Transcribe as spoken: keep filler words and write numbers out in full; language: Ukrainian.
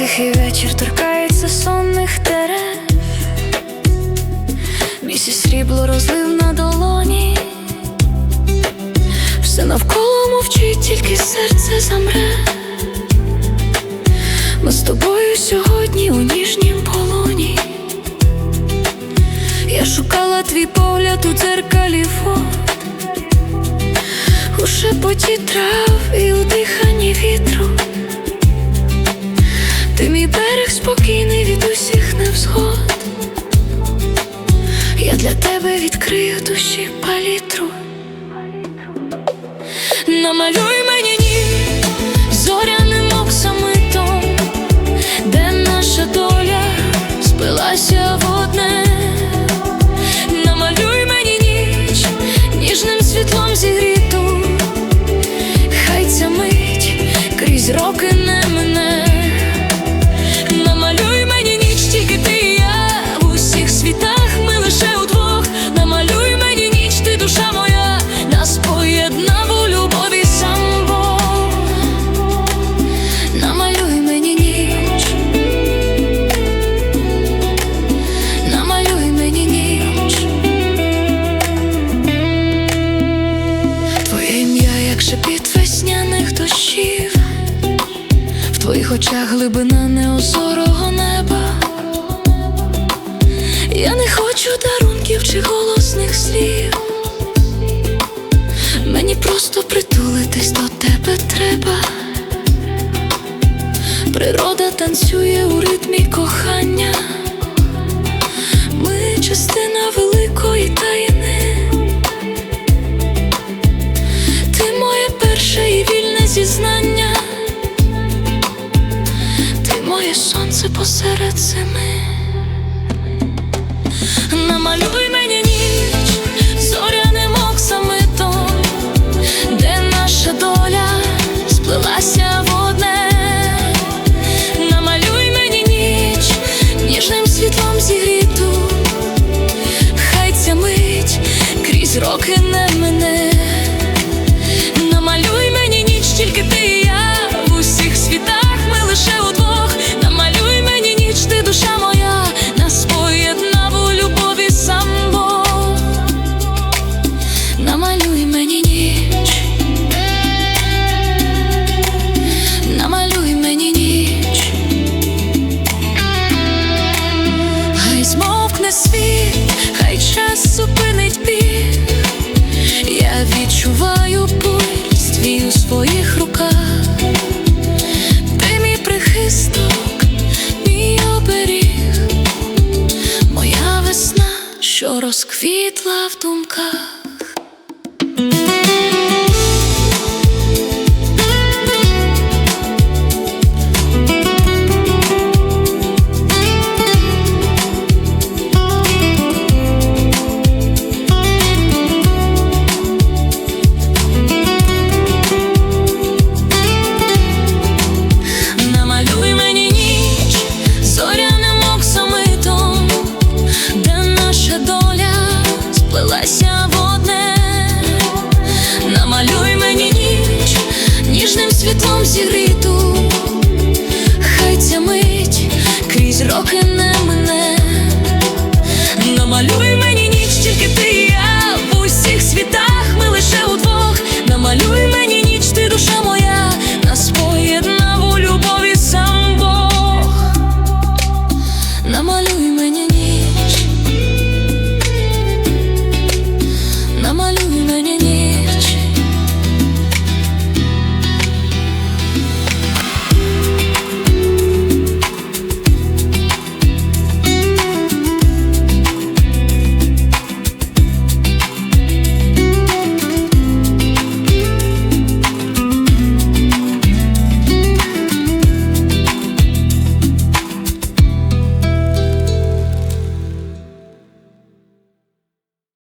Тихий вечір торкається сонних дерев, місяць срібло розлив на долоні. Все навколо мовчить, тільки серце замре. Ми з тобою сьогодні у ніжнім полоні. Я шукала твій погляд у дзеркалі вод, у шепоті трав і у диханні вітру. Ти мій берег спокійний від усіх невзгод. Я для тебе відкрию душі палітру. Намалюй мені ніч зоряним оксамитом, де наша доля сплелася в одне. Намалюй мені ніч ніжним світлом зігріту, хай ця мить крізь роки не мине. Намалюй мені ніч, тільки ти і я, в усіх світах ми лише удвох. Намалюй мені ніч, ти душа моя, нас поєднав у любові сам Бог. Намалюй мені ніч, намалюй мені ніч. Твоє ім'я, як шепіт весняних дощів, в твоїх очах глибина неозорого неба. Я не хочу дарунків чи голосних слів, мені просто притулитись до тебе треба. Природа танцює у ритмі кохання, ми частина великої таїни. Ти моє перше і вільне зізнання, ти моє сонце посеред зими. Намалюй мені ніч зоряним оксамитом, де наша доля сплелася в одне. Намалюй мені ніч ніжним світлом зігріту, хай ця мить крізь роки не мине. Намалюй мені ніч, тільки ти і я, в усіх світах ми лише удвох. Намалюй мені ніч, ти душа моя, нас поєднав у любові сам Бог. Намалюй мені ніч, намалюй мені ніч. Хай змовкне світ, хай час зупинить біг, я відчуваю пульс твій у своїх руках. Ти мій прихисток, мій оберіг, моя весна, що розквітла в думках. Намалюй мені ніч зоряним оксамитом, де наша доля сплелася в одне. Намалюй мені ніч ніжним світлом зігріту,